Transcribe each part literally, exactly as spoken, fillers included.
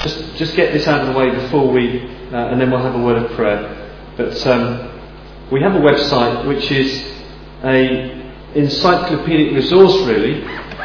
just, just get this out of the way before we, uh, and then we'll have a word of prayer. But um, we have a website which is a encyclopedic resource, really,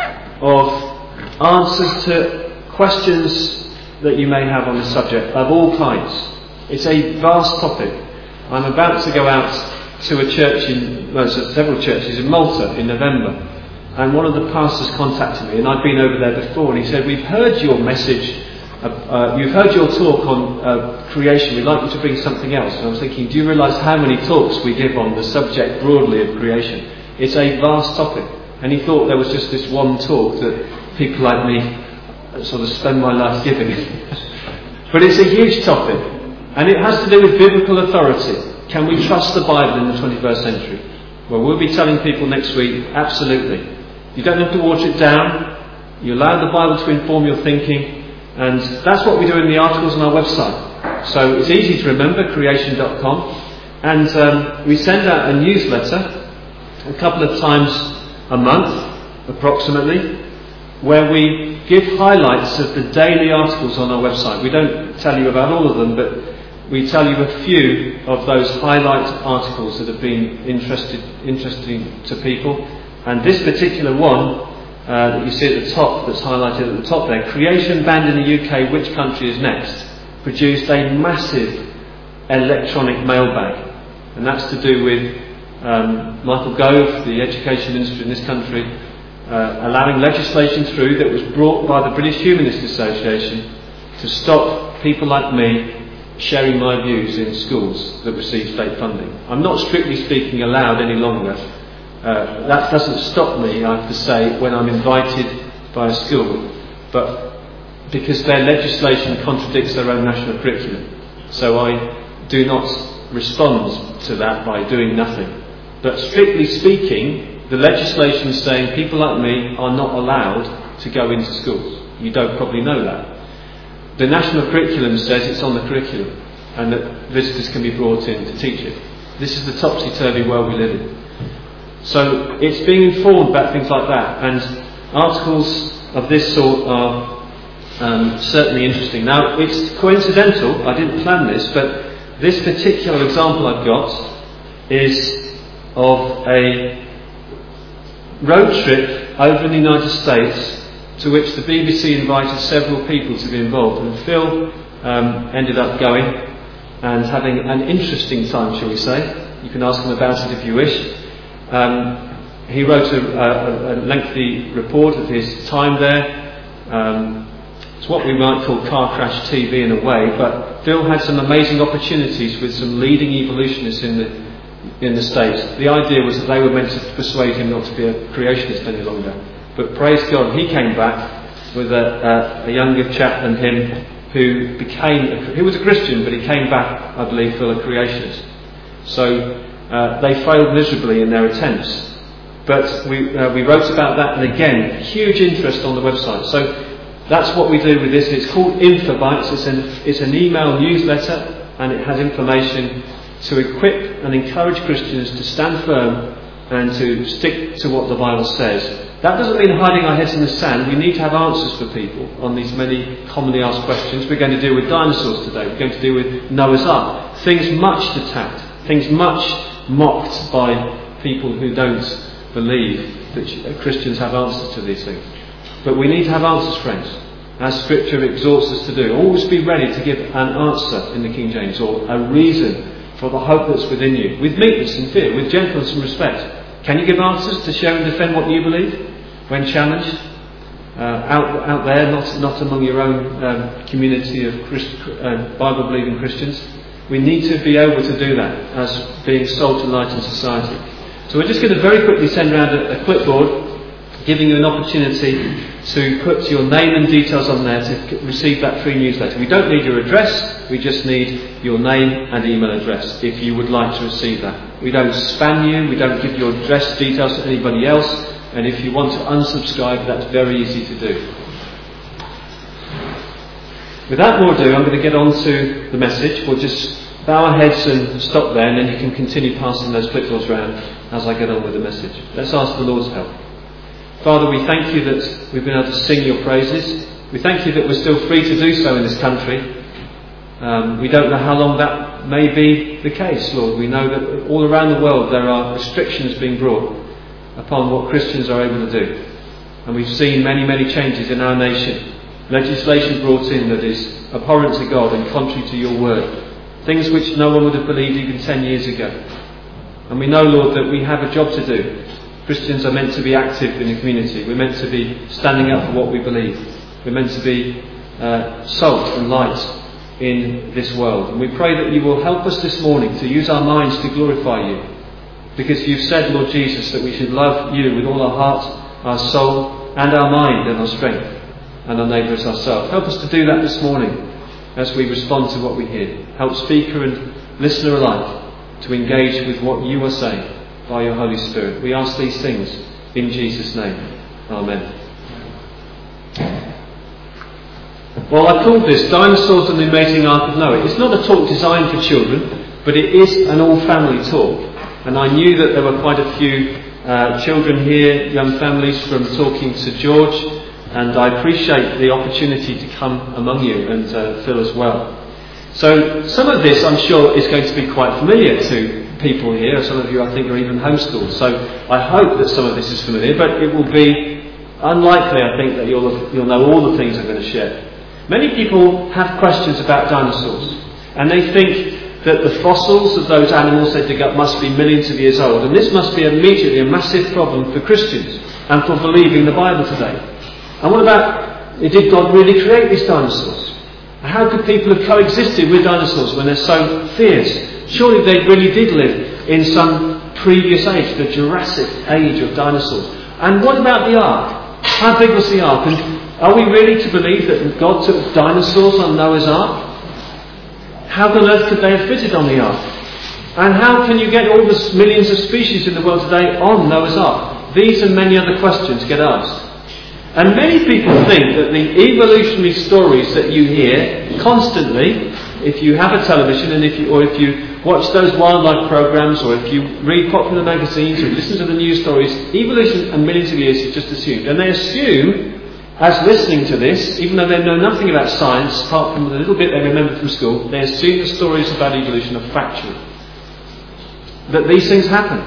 of answers to questions that you may have on the subject of all kinds. It's a vast topic. I'm about to go out to a church in, well, several churches in Malta in November, and one of the pastors contacted me, and I'd been over there before, and he said, "We've heard your message, uh, uh, you've heard your talk on uh, creation, we'd like you to bring something else." And I was thinking, do you realise how many talks we give on the subject broadly of creation? It's a vast topic, and he thought there was just this one talk that people like me sort of spend my life giving. But it's a huge topic, and it has to do with biblical authority. Can we trust the Bible in the twenty-first century? Well, we'll be telling people next week, absolutely. You don't have to water it down. You allow the Bible to inform your thinking, and that's what we do in the articles on our website. So it's easy to remember, creation dot com, and um, we send out a newsletter a couple of times a month, approximately, where we give highlights of the daily articles on our website. We don't tell you about all of them, but we tell you a few of those highlight articles that have been interested, interesting to people. And this particular one uh, that you see at the top, that's highlighted at the top there, Creation Banned in the U K, Which Country is Next?, produced a massive electronic mailbag. And that's to do with um, Michael Gove, the education minister in this country, uh, allowing legislation through that was brought by the British Humanist Association to stop people like me sharing my views in schools that receive state funding. I'm not strictly speaking allowed any longer. Uh, that doesn't stop me, I have to say, when I'm invited by a school, but because their legislation contradicts their own national curriculum. So I do not respond to that by doing nothing. But strictly speaking, the legislation is saying people like me are not allowed to go into schools. You don't probably know that. The national curriculum says it's on the curriculum, and that visitors can be brought in to teach it. This is the topsy-turvy world we live in. So it's being informed about things like that, and articles of this sort are um, certainly interesting. Now, it's coincidental, I didn't plan this, but this particular example I've got is of a road trip over in the United States to which the B B C invited several people to be involved, and Phil um, ended up going and having an interesting time, shall we say. You can ask him about it if you wish. Um, he wrote a, a, a lengthy report of his time there. Um, it's what we might call car crash T V in a way, but Phil had some amazing opportunities with some leading evolutionists in the in the States. The idea was that they were meant to persuade him not to be a creationist any longer. But praise God, he came back with a, a, a younger chap than him who became, a, he was a Christian, but he came back, I believe, for a creationist. So uh, they failed miserably in their attempts. But we uh, we wrote about that, and again, huge interest on the website. So that's what we do with this. It's called InfoBytes. It's an, it's an email newsletter, and it has information to equip and encourage Christians to stand firm and to stick to what the Bible says. That doesn't mean hiding our heads in the sand. We need to have answers for people on these many commonly asked questions. We're going to deal with dinosaurs today. We're going to deal with Noah's Ark. Things much attacked, things much mocked by people who don't believe that Christians have answers to these things. But we need to have answers, friends, as Scripture exhorts us to do. Always be ready to give an answer in the King James, or a reason for the hope that's within you, with meekness and fear, with gentleness and respect. Can you give answers to share and defend what you believe when challenged? Uh, out, out there, not, not among your own um, community of Christ, uh, Bible-believing Christians. We need to be able to do that as being salt and light in society. So we're just going to very quickly send around a, a clipboard giving you an opportunity to put your name and details on there to receive that free newsletter. We don't need your address, we just need your name and email address if you would like to receive that. We don't spam you, we don't give your address details to anybody else, and if you want to unsubscribe, that's very easy to do. Without more ado, I'm going to get on to the message. We'll just bow our heads and stop there, and then you can continue passing those clipboards around as I get on with the message. Let's ask the Lord's help. Father, we thank you that we've been able to sing your praises. We thank you that we're still free to do so in this country. Um, we don't know how long that may be the case, Lord. We know that all around the world there are restrictions being brought upon what Christians are able to do. And we've seen many, many changes in our nation. Legislation brought in that is abhorrent to God and contrary to your word. Things which no one would have believed even ten years ago. And we know, Lord, that we have a job to do. Christians are meant to be active in the community. We're meant to be standing up for what we believe. We're meant to be uh, salt and light in this world. And we pray that you will help us this morning to use our minds to glorify you. Because you've said, Lord Jesus, that we should love you with all our heart, our soul, and our mind and our strength, and our neighbour as ourselves. Help us to do that this morning as we respond to what we hear. Help speaker and listener alike to engage with what you are saying by your Holy Spirit. We ask these things in Jesus' name. Amen. Well, I called this Dinosaurs and the Amazing Ark of Noah. It's not a talk designed for children, but it is an all-family talk. And I knew that there were quite a few uh, children here, young families, from talking to George, and I appreciate the opportunity to come among you, and uh, Phil as well. So some of this, I'm sure, is going to be quite familiar to people here. Some of you, I think, are even homeschooled. So I hope that some of this is familiar, but it will be unlikely, I think, that you'll, you'll know all the things I'm going to share. Many people have questions about dinosaurs, and they think that the fossils of those animals they dig up must be millions of years old, and this must be immediately a massive problem for Christians and for believing the Bible today. And what about, did God really create these dinosaurs? How could people have coexisted with dinosaurs when they're so fierce? Surely they really did live in some previous age, the Jurassic age of dinosaurs. And what about the Ark? How big was the Ark? And are we really to believe that God took dinosaurs on Noah's Ark? How on earth could they have fitted on the Ark? And how can you get all the millions of species in the world today on Noah's Ark? These and many other questions get asked. And many people think that the evolutionary stories that you hear constantly, if you have a television and if you, or if you watch those wildlife programs, or if you read popular magazines or listen to the news stories, evolution and millions of years is just assumed. And they assume, as listening to this, even though they know nothing about science, apart from the little bit they remember from school, they assume the stories about evolution are factual. That these things happen.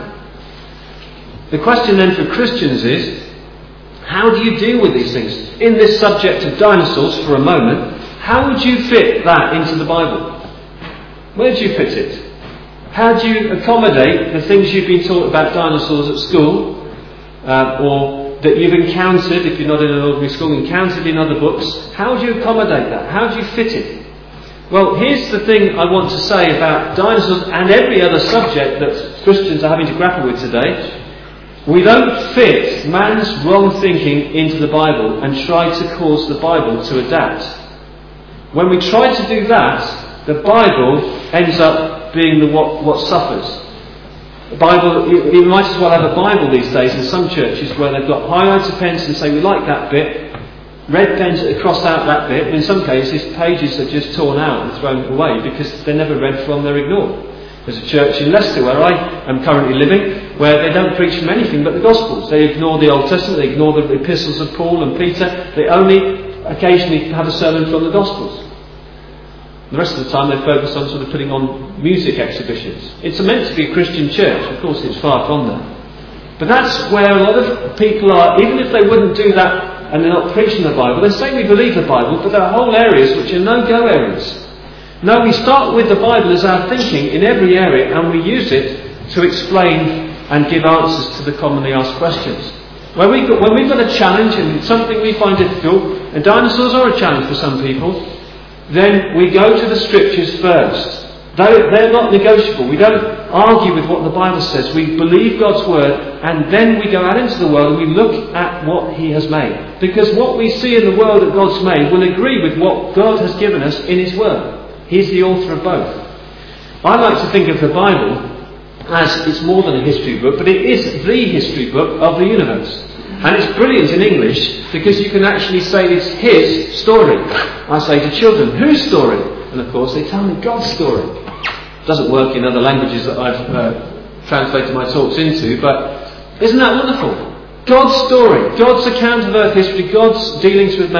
The question then for Christians is, how do you deal with these things? In this subject of dinosaurs for a moment, how would you fit that into the Bible? Where do you fit it? How do you accommodate the things you've been taught about dinosaurs at school, uh, or that you've encountered, if you're not in an ordinary school, encountered in other books? How do you accommodate that? How do you fit it? Well, here's the thing I want to say about dinosaurs and every other subject that Christians are having to grapple with today. We don't fit man's wrong thinking into the Bible and try to cause the Bible to adapt. When we try to do that, the Bible ends up being the what, what suffers. The Bible, you, you might as well have a Bible these days in some churches where they've got highlighter pens and say we like that bit, red pens that are crossed out that bit, and in some cases pages are just torn out and thrown away because they're never read from, they're ignored. There's a church in Leicester where I am currently living where they don't preach from anything but the Gospels. They ignore the Old Testament, they ignore the epistles of Paul and Peter. They only occasionally have a sermon from the Gospels. The rest of the time they focus on sort of putting on music exhibitions. It's meant to be a Christian church. Of course it's far from that. But that's where a lot of people are, even if they wouldn't do that and they're not preaching the Bible. They say we believe the Bible, but there are whole areas which are no-go areas. No, we start with the Bible as our thinking in every area, and we use it to explain and give answers to the commonly asked questions. When, we got, when we've got a challenge and something we find difficult, and dinosaurs are a challenge for some people, then we go to the Scriptures first. They're, they're not negotiable. We don't argue with what the Bible says. We believe God's Word, and then we go out into the world and we look at what He has made. Because what we see in the world that God's made will agree with what God has given us in His Word. He's the author of both. I like to think of the Bible as it's more than a history book, but it is the history book of the universe. And it's brilliant in English because you can actually say it's His story. I say to children, whose story? And of course they tell me God's story. It doesn't work in other languages that I've uh, translated my talks into, but isn't that wonderful? God's story, God's account of earth history, God's dealings with man.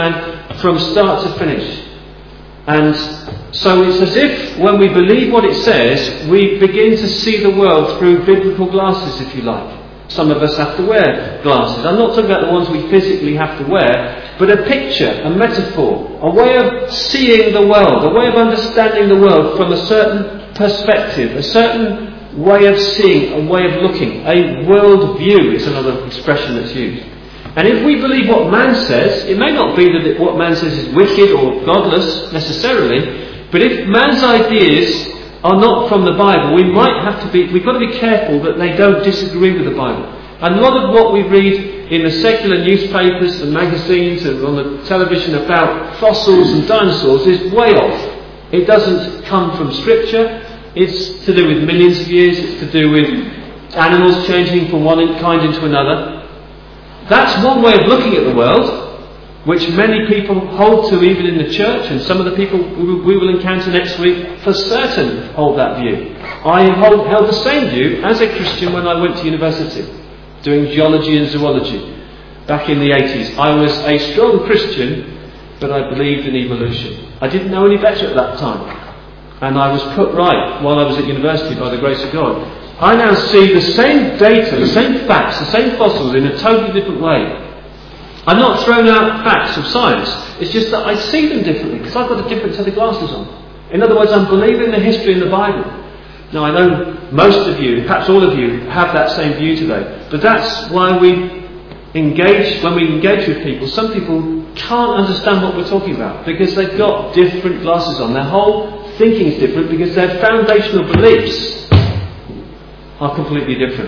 from start to finish. And so it's as if when we believe what it says, we begin to see the world through biblical glasses, if you like. Some of us have to wear glasses. I'm not talking about the ones we physically have to wear, but a picture, a metaphor, a way of seeing the world, a way of understanding the world from a certain perspective, a certain way of seeing, a way of looking. A world view is another expression that's used. And if we believe what man says, it may not be that it, what man says is wicked or godless necessarily, but if man's ideas are not from the Bible, we might have to be, we've got to be careful that they don't disagree with the Bible. And a lot of what we read in the secular newspapers and magazines and on the television about fossils and dinosaurs is way off. It doesn't come from Scripture. It's to do with millions of years. It's to do with animals changing from one kind into another. That's one way of looking at the world, which many people hold to even in the church, and some of the people we will encounter next week for certain hold that view. I hold, held the same view as a Christian when I went to university, doing geology and zoology back in the eighties. I was a strong Christian, but I believed in evolution. I didn't know any better at that time, and I was put right while I was at university by the grace of God. I now see the same data, the same facts, the same fossils in a totally different way. I'm not throwing out facts of science. It's just that I see them differently because I've got a different set of glasses on. In other words, I'm believing the history in the Bible. Now, I know most of you, perhaps all of you, have that same view today. But that's why we engage, when we engage with people, some people can't understand what we're talking about because they've got different glasses on. Their whole thinking is different because their foundational beliefs are completely different.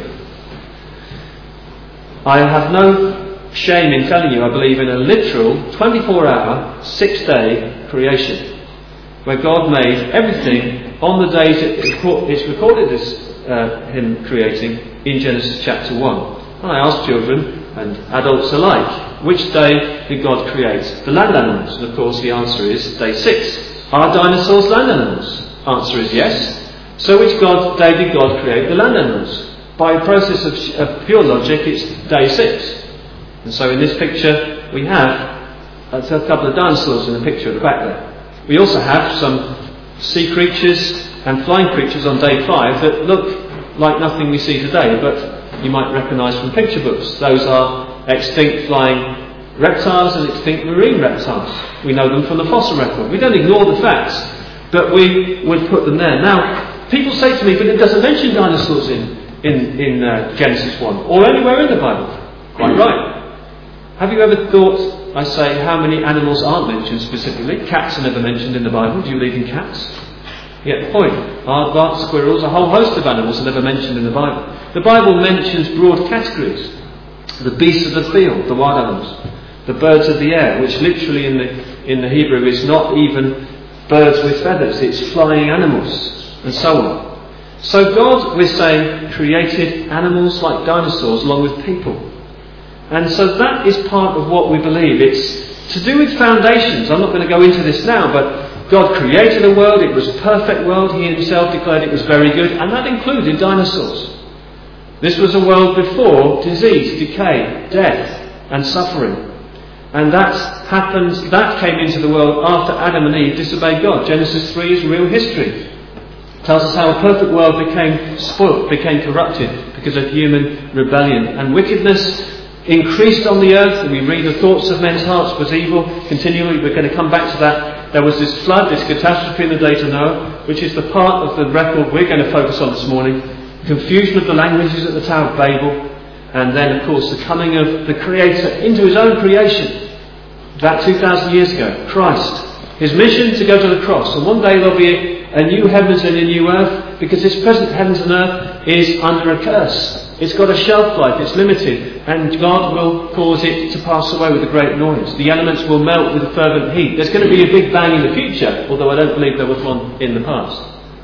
I have no shame in telling you I believe in a literal twenty-four hour, six day creation where God made everything on the days it's recorded as uh, Him creating in Genesis chapter one. And I asked children and adults alike, which day did God create the land animals? And of course the answer is day six. Are dinosaurs land animals? Answer is yes. So which God, day did God create the land animals? By a process of, of pure logic, it's day six. And so in this picture we have a couple of dinosaurs in the picture at the back there. We also have some sea creatures and flying creatures on day five that look like nothing we see today, but you might recognise from picture books. Those are extinct flying reptiles and extinct marine reptiles. We know them from the fossil record. We don't ignore the facts, but we would put them there. Now, people say to me, but it doesn't mention dinosaurs in, in, in uh, Genesis one or anywhere in the Bible. Quite right. Have you ever thought, I say, how many animals aren't mentioned specifically? Cats are never mentioned in the Bible. Do you believe in cats? You get the point. Aardvarks, squirrels, a whole host of animals are never mentioned in the Bible. The Bible mentions broad categories. The beasts of the field, the wild animals. The birds of the air, which literally in the, in the Hebrew is not even birds with feathers. It's flying animals, and so on. So God, we're saying, created animals like dinosaurs along with people. And so that is part of what we believe. It's to do with foundations. I'm not going to go into this now, but God created a world. It was a perfect world. He Himself declared it was very good, and that included dinosaurs. This was a world before disease, decay, death, and suffering. And that happened, that came into the world after Adam and Eve disobeyed God. Genesis three is real history. It tells us how a perfect world became spoilt, became corrupted because of human rebellion. And wickedness increased on the earth, and we read the thoughts of men's hearts was evil continually. We're going to come back to that. There was this flood, this catastrophe in the days of Noah, which is the part of the record we're going to focus on this morning. Confusion of the languages at the Tower of Babel, and then of course the coming of the Creator into His own creation, about two thousand years ago, Christ. His mission to go to the cross, and one day there'll be a new heavens and a new earth, because this present heavens and earth is under a curse. It's got a shelf life, it's limited, and God will cause it to pass away with a great noise. The elements will melt with a fervent heat. There's going to be a big bang in the future, although I don't believe there was one in the past.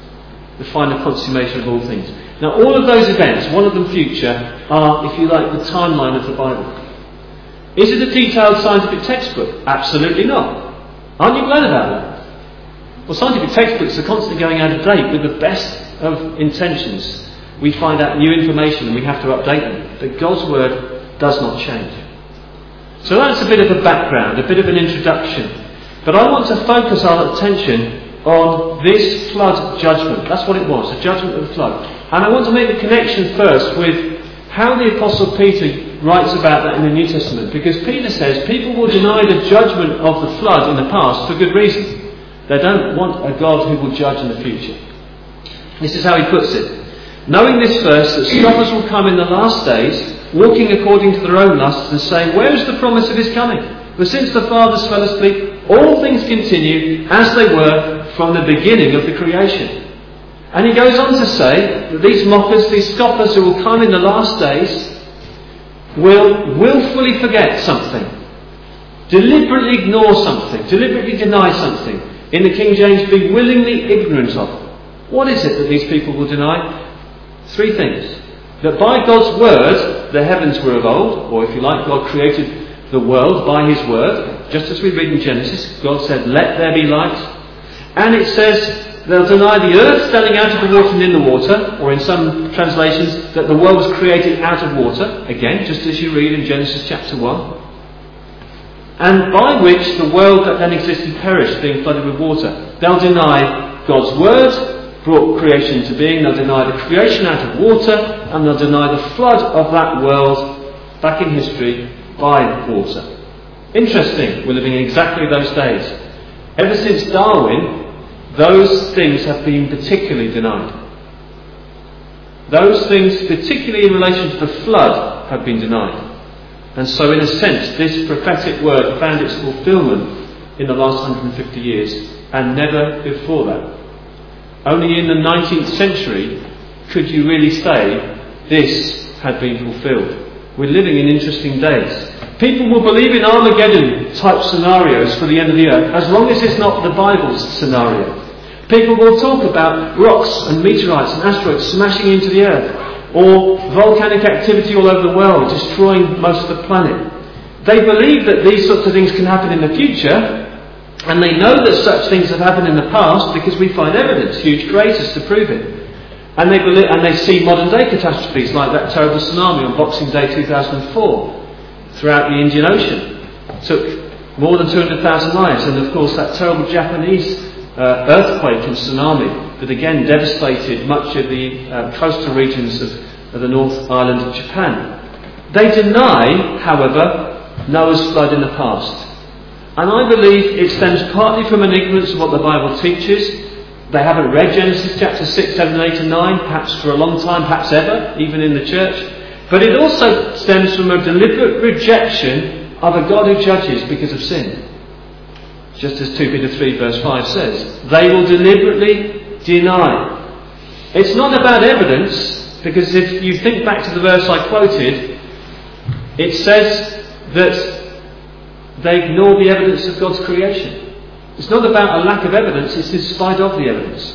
The final consummation of all things. Now, all of those events, one of them future, are, if you like, the timeline of the Bible. Is it a detailed scientific textbook? Absolutely not. Aren't you glad about that? Well, scientific textbooks are constantly going out of date with the best of intentions. We find out new information and we have to update them. But God's Word does not change. So that's a bit of a background, a bit of an introduction. But I want to focus our attention on this flood judgment. That's what it was, a judgment of the flood. And I want to make the connection first with how the Apostle Peter writes about that in the New Testament. Because Peter says people will deny the judgment of the flood in the past for good reason. They don't want a God who will judge in the future. This is how he puts it. Knowing this first, that scoffers will come in the last days, walking according to their own lusts, and saying, where is the promise of his coming? For since the fathers fell asleep, all things continue as they were from the beginning of the creation. And he goes on to say that these mockers, these scoffers who will come in the last days, will willfully forget something, deliberately ignore something, deliberately deny something. In the King James, be willingly ignorant of. What is it that these people will deny? Three things. That by God's word, the heavens were of old, or if you like, God created the world by his word. Just as we read in Genesis, God said, let there be light. And it says they'll deny the earth standing out of the water and in the water, or in some translations, that the world was created out of water. Again, just as you read in Genesis chapter one. And by which the world that then existed perished, being flooded with water. They'll deny God's word brought creation into being. They'll deny the creation out of water, and they'll deny the flood of that world back in history by water. Interesting, we're living in exactly those days. Ever since Darwin, those things have been particularly denied. Those things, particularly in relation to the flood, have been denied. And so in a sense, this prophetic word found its fulfilment in the last one hundred fifty years, and never before that. Only in the nineteenth century could you really say this had been fulfilled. We're living in interesting days. People will believe in Armageddon type scenarios for the end of the earth, as long as it's not the Bible's scenario. People will talk about rocks and meteorites and asteroids smashing into the earth, or volcanic activity all over the world destroying most of the planet. They believe that these sorts of things can happen in the future, and they know that such things have happened in the past because we find evidence, huge craters to prove it. And they believe, and they see modern day catastrophes like that terrible tsunami on Boxing Day two thousand four throughout the Indian Ocean. Took more than two hundred thousand lives, and of course that terrible Japanese uh, earthquake and tsunami that again devastated much of the uh, coastal regions of, of the North Island of Japan. They deny, however, Noah's flood in the past. And I believe it stems partly from an ignorance of what the Bible teaches. They haven't read Genesis chapter six, seven, eight and nine, perhaps for a long time, perhaps ever, even in the church. But it also stems from a deliberate rejection of a God who judges because of sin. Just as two Peter three verse five says, they will deliberately deny. It's not about evidence, because if you think back to the verse I quoted, it says that they ignore the evidence of God's creation. It's not about a lack of evidence, it's in spite of the evidence.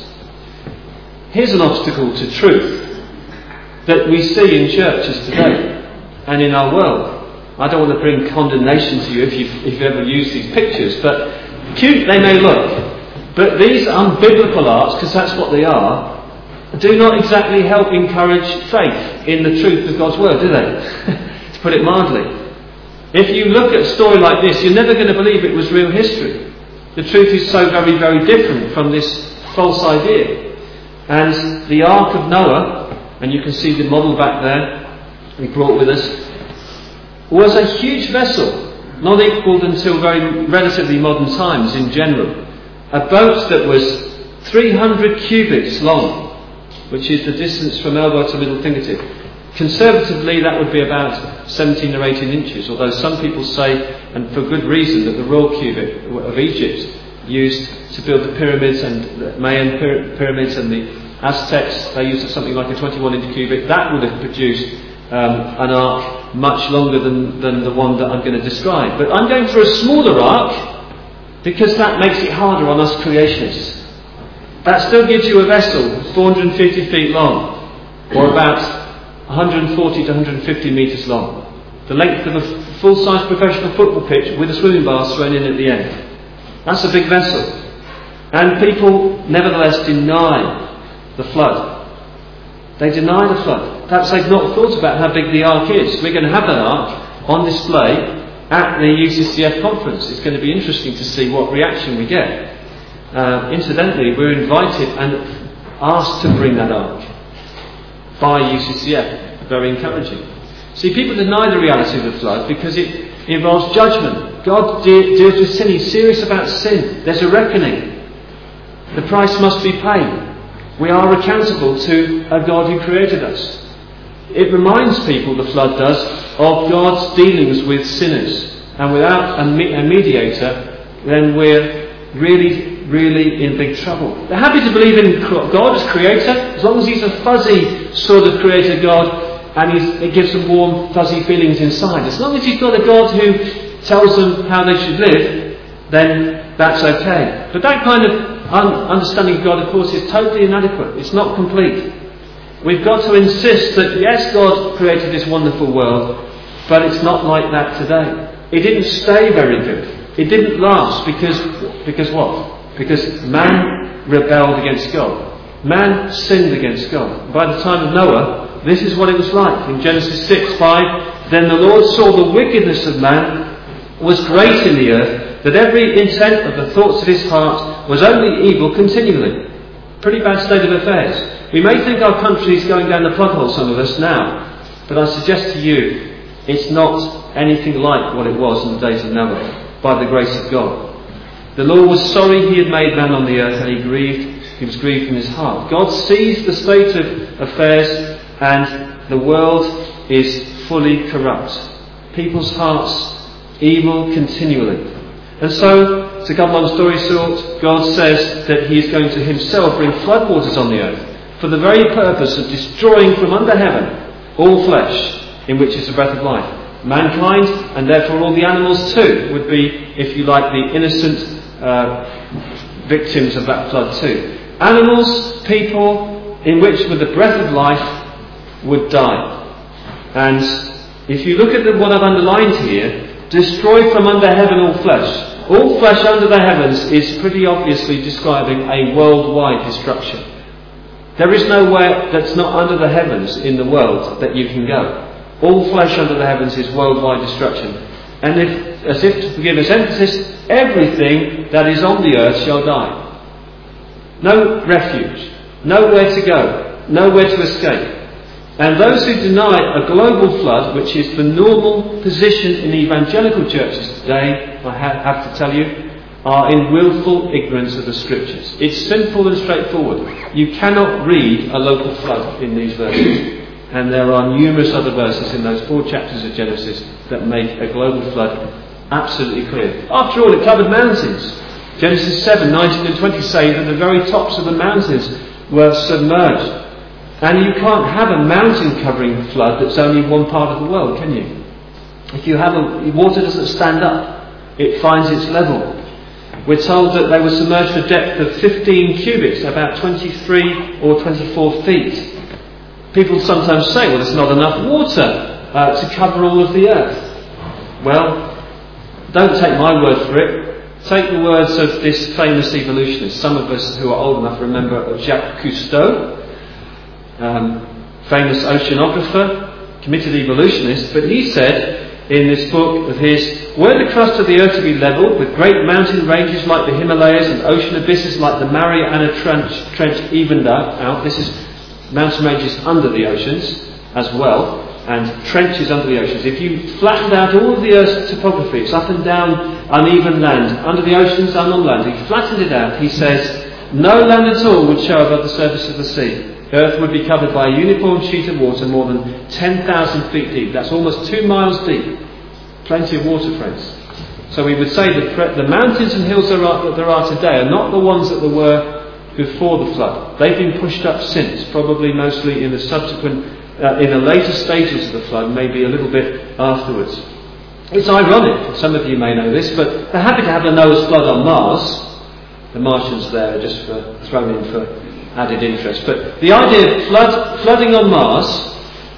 Here's an obstacle to truth that we see in churches today and in our world. I don't want to bring condemnation to you if you've, if you've ever used these pictures, but cute they may look. But these unbiblical arts, because that's what they are, do not exactly help encourage faith in the truth of God's word, do they? To put it mildly. If you look at a story like this, you're never going to believe it was real history. The truth is so very, very different from this false idea. And the Ark of Noah, and you can see the model back there we brought with us, was a huge vessel, not equalled until very relatively modern times in general. A boat that was three hundred cubits long, which is the distance from elbow to middle fingertip. Conservatively, that would be about seventeen or eighteen inches, although some people say, and for good reason, that the royal cubit of Egypt used to build the pyramids and the Mayan pyramids and the Aztecs, they used something like a twenty-one inch cubit. That would have produced um, an ark much longer than, than the one that I'm going to describe. But I'm going for a smaller ark because that makes it harder on us creationists. That still gives you a vessel four hundred fifty feet long, or about one hundred forty to one hundred fifty metres long. The length of a full-size professional football pitch with a swimming bath thrown in at the end. That's a big vessel. And people nevertheless deny the flood. They deny the flood. Perhaps they've not thought about how big the ark is. We're going to have that ark on display at the U C C F conference. It's going to be interesting to see what reaction we get. Uh, incidentally, we're invited and asked to bring that ark by U C C F. Very encouraging. See, people deny the reality of the flood because it involves judgment. God de- deals with sin. He's serious about sin. There's a reckoning. The price must be paid. We are accountable to a God who created us. It reminds people, the flood does, of God's dealings with sinners. And without a, me- a mediator, then we're really, really in big trouble. They're happy to believe in God as creator, as long as he's a fuzzy sort of creator God, and he's, it gives them warm, fuzzy feelings inside. As long as he's got a God who tells them how they should live, then that's okay. But that kind of un- understanding of God, of course, is totally inadequate. It's not complete. We've got to insist that, yes, God created this wonderful world, but it's not like that today. It didn't stay very good. It didn't last because, because what? Because man rebelled against God. Man sinned against God. By the time of Noah, this is what it was like. In Genesis six five, then the Lord saw the wickedness of man was great in the earth, that every intent of the thoughts of his heart was only evil continually. Pretty bad state of affairs. We may think our country is going down the plug hole, some of us now, but I suggest to you it's not anything like what it was in the days of Noah, by the grace of God. The Lord was sorry he had made man on the earth, and he grieved, he was grieved in his heart. God sees the state of affairs, and the world is fully corrupt. People's hearts evil continually. And so, to cut a long story short, God says that he is going to himself bring floodwaters on the earth for the very purpose of destroying from under heaven all flesh, in which is the breath of life. Mankind, and therefore all the animals too, would be, if you like, the innocent uh, victims of that flood too. Animals, people, in which with the breath of life would die. And if you look at the, what I've underlined here, destroy from under heaven all flesh. All flesh under the heavens is pretty obviously describing a worldwide destruction. There is nowhere that's not under the heavens in the world that you can go. All flesh under the heavens is worldwide destruction. And if, as if to give us emphasis, everything that is on the earth shall die. No refuge, nowhere to go, nowhere to escape. And those who deny a global flood, which is the normal position in evangelical churches today, I have to tell you, are in willful ignorance of the Scriptures. It's simple and straightforward. You cannot read a local flood in these verses. And there are numerous other verses in those four chapters of Genesis that make a global flood absolutely clear. After all, it covered mountains. Genesis seven, nineteen and twenty say that the very tops of the mountains were submerged. And you can't have a mountain covering flood that's only one part of the world, can you? If you have a, water doesn't stand up, it finds its level. We're told that they were submerged to a depth of fifteen cubits, about twenty-three or twenty-four feet. People sometimes say, well, there's not enough water uh, to cover all of the earth. Well, don't take my word for it. Take the words of this famous evolutionist. Some of us who are old enough remember Jacques Cousteau, um, famous oceanographer, committed evolutionist, but he said in this book of his, were the crust of the earth to be level, with great mountain ranges like the Himalayas and ocean abysses like the Mariana Trench, trench evened out, this is mountain ranges under the oceans as well, and trenches under the oceans. If you flattened out all of the Earth's topography, it's up and down, uneven land, under the oceans and on land. He flattened it out. He says, no land at all would show above the surface of the sea. Earth would be covered by a uniform sheet of water more than ten thousand feet deep. That's almost two miles deep. Plenty of water, friends. So we would say that the mountains and hills that are, that there are today are not the ones that there were before the flood. They've been pushed up since, probably mostly in the subsequent, uh, in the later stages of the flood, maybe a little bit afterwards. It's ironic, some of you may know this, but they're happy to have the Noah's flood on Mars. The Martians there are just for, thrown in for added interest. But the idea of flood, flooding on Mars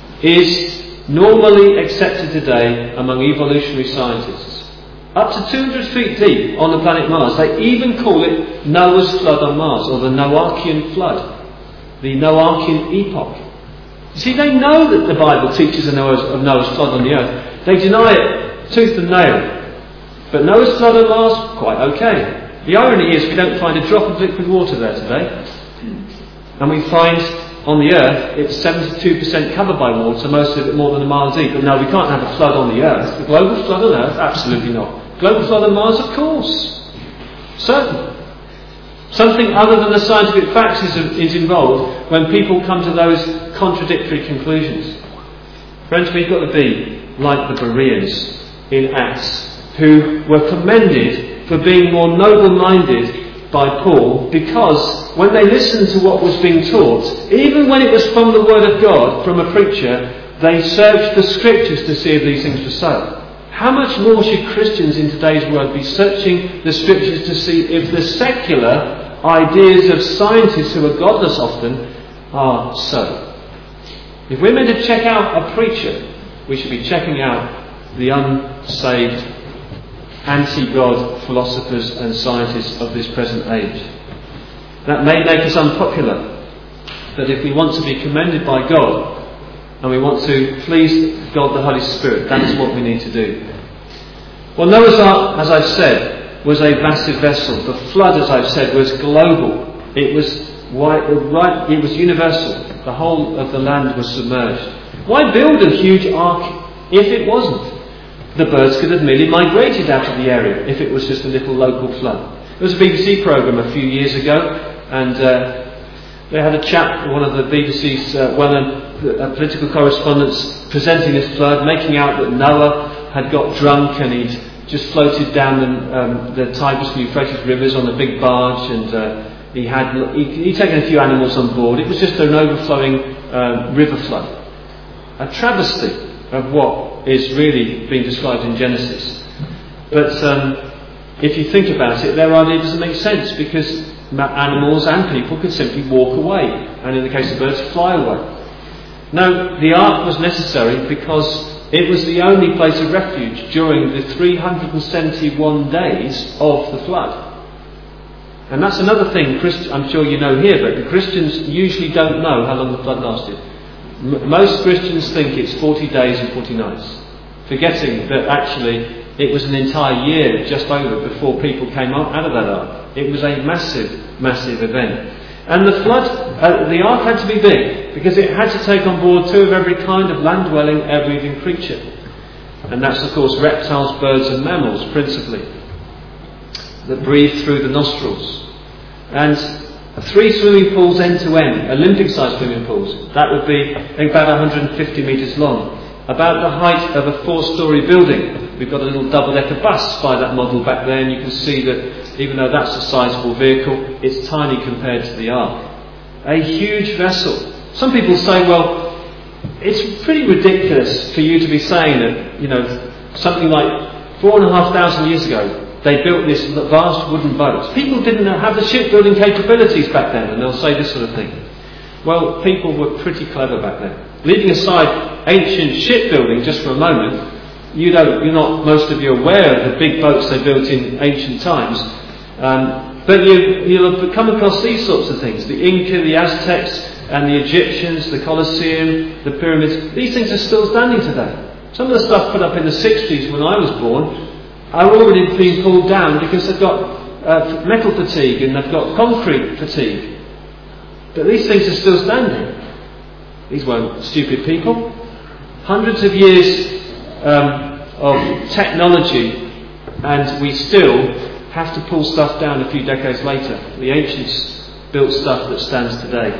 is normally accepted today among evolutionary scientists. Up to two hundred feet deep on the planet Mars. They even call it Noah's flood on Mars, or the Noachian flood, the Noachian epoch. You see, they know that the Bible teaches a Noah's, of Noah's flood on the earth. They deny it tooth and nail. But Noah's flood on Mars, quite okay. The irony is we don't find a drop of liquid water there today. And we find on the Earth it's seventy-two percent covered by water, most of it more than a mile deep. But no, we can't have a flood on the Earth. The global flood on Earth? Absolutely not. Global flood on Mars? Of course. Certain. Something other than the scientific facts is, is involved when people come to those contradictory conclusions. Friends, we've got to be like the Bereans in Acts, who were commended for being more noble-minded by Paul, because when they listened to what was being taught, even when it was from the Word of God, from a preacher, they searched the Scriptures to see if these things were so. How much more should Christians in today's world be searching the Scriptures to see if the secular ideas of scientists who are godless often are so? If we're meant to check out a preacher, we should be checking out the unsaved, anti-God philosophers and scientists of this present age. That may make us unpopular, but if we want to be commended by God and we want to please God the Holy Spirit, that is what we need to do. Well, Noah's Ark, as I've said, was a massive vessel. The flood, as I've said, was global. It was wide, right, it was universal. The whole of the land was submerged. Why build a huge ark if it wasn't? The birds could have merely migrated out of the area if it was just a little local flood. There was a B B C programme a few years ago, and uh, they had a chap, one of the B B C's uh, well-known uh, political correspondents, presenting this flood, making out that Noah had got drunk and he'd just floated down the, um, the Tigris and Euphrates rivers on a big barge, and uh, he had he, he'd taken a few animals on board. It was just an overflowing uh, river flood. A travesty of what is really being described in Genesis. But um, if you think about it, their idea doesn't make sense, because animals and people could simply walk away, and in the case of birds, fly away. No, the ark was necessary because it was the only place of refuge during the three hundred seventy-one days of the flood. And that's another thing Christ- I'm sure you know here, but the Christians usually don't know how long the flood lasted. M- most Christians think it's forty days and forty nights, forgetting that actually it was an entire year just over before people came out of that ark. It was a massive, massive event. And the flood, uh, the ark had to be big, because it had to take on board two of every kind of land-dwelling, air-breathing creature. And that's, of course, reptiles, birds and mammals, principally, that breathe through the nostrils. And three swimming pools end-to-end, Olympic-sized swimming pools. That would be about one hundred fifty metres long, about the height of a four-storey building. We've got a little double-decker bus by that model back there, and you can see that even though that's a sizable vehicle, it's tiny compared to the ark. A huge vessel. Some people say, well, it's pretty ridiculous for you to be saying that, you know, something like four and a half thousand years ago, they built this vast wooden boat. People didn't have the shipbuilding capabilities back then, and they'll say this sort of thing. Well, people were pretty clever back then. Leaving aside ancient shipbuilding just for a moment, you know, you're not, most of you, aware of the big boats they built in ancient times. Um, but you, you'll have come across these sorts of things. The Inca, the Aztecs, and the Egyptians, the Colosseum, the pyramids. These things are still standing today. Some of the stuff put up in the sixties when I was born are already being pulled down because they've got uh, metal fatigue and they've got concrete fatigue. But these things are still standing. These weren't stupid people. Hundreds of years um, of technology, and we still have to pull stuff down a few decades later. The ancients built stuff that stands today.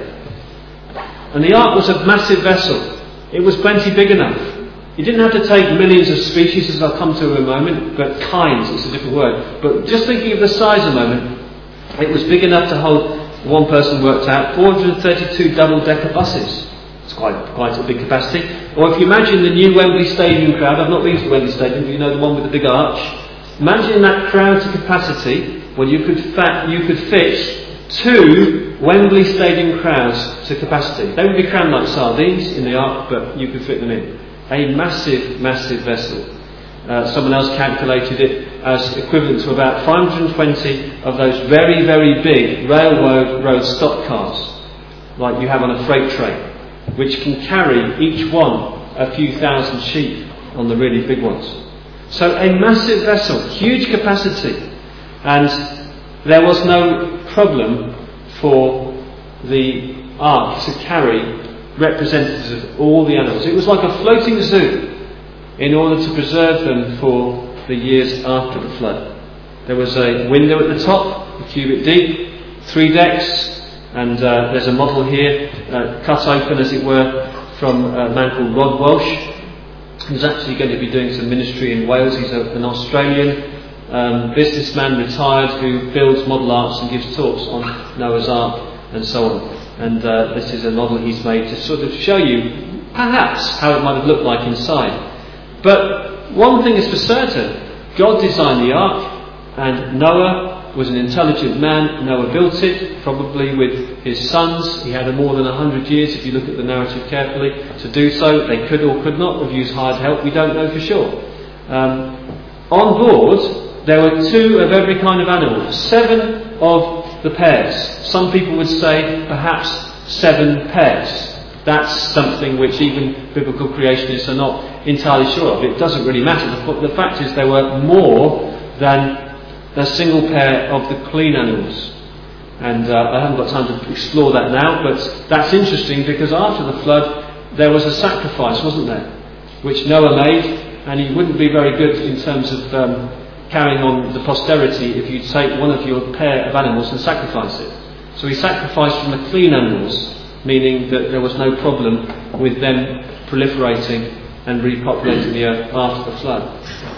And the ark was a massive vessel. It was plenty big enough. You didn't have to take millions of species, as I'll come to in a moment, but kinds, it's a different word. But just thinking of the size a moment, it was big enough to hold, one person worked out, four hundred thirty-two double-decker buses. It's quite quite a big capacity. Or if you imagine the new Wembley Stadium crowd, I've not been to Wembley Stadium, but you know the one with the big arch. Imagine that crowd to capacity, well you could, fat, you could fit two Wembley Stadium crowds to capacity. They would be crammed like sardines in the ark, but you could fit them in. A massive, massive vessel. Uh, someone else calculated it as equivalent to about five hundred twenty of those very, very big railroad road stock cars, like you have on a freight train, which can carry each one a few thousand sheep on the really big ones. So a massive vessel, huge capacity, and there was no problem for the ark to carry representatives of all the animals. It was like a floating zoo in order to preserve them for the years after the flood. There was a window at the top, a cubit deep, three decks, and uh, there's a model here, uh, cut open as it were, from a man called Rod Welsh, who's actually going to be doing some ministry in Wales. He's a, an Australian um, businessman, retired, who builds model arks and gives talks on Noah's Ark and so on. And uh, this is a model he's made to sort of show you perhaps how it might have looked like inside. But one thing is for certain, God designed the ark, and Noah was an intelligent man. Noah built it, probably with his sons. He had more than a hundred years, if you look at the narrative carefully, to do so. They could or could not have used hired help, we don't know for sure. Um, on board, there were two of every kind of animal, seven of the pairs. Some people would say perhaps seven pairs. That's something which even biblical creationists are not entirely sure of. It doesn't really matter. The, the fact is there were more than a single pair of the clean animals. And uh, I haven't got time to explore that now, but that's interesting because after the flood there was a sacrifice, wasn't there? Which Noah made, and he wouldn't be very good in terms of um, carrying on the posterity if you take one of your pair of animals and sacrifice it. So he sacrificed from the clean animals, meaning that there was no problem with them proliferating and repopulating the earth after the flood.